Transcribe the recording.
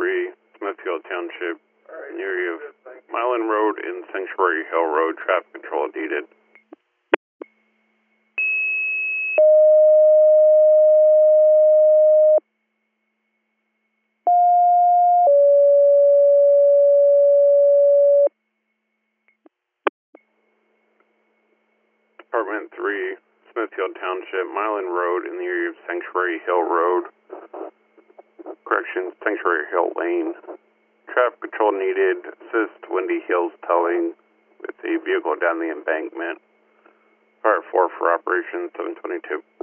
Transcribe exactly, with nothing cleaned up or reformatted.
three, Smithfield Township, in the area of Milan Road and Sanctuary Hill Road, traffic control needed. Department three, Smithfield Township, Milan Road, in the area of Sanctuary Hill Road, correction, Sanctuary Hill Lane. Traffic control needed. Assist Windy Hills Towing with a vehicle down the embankment. Part four for Operation seven twenty-two.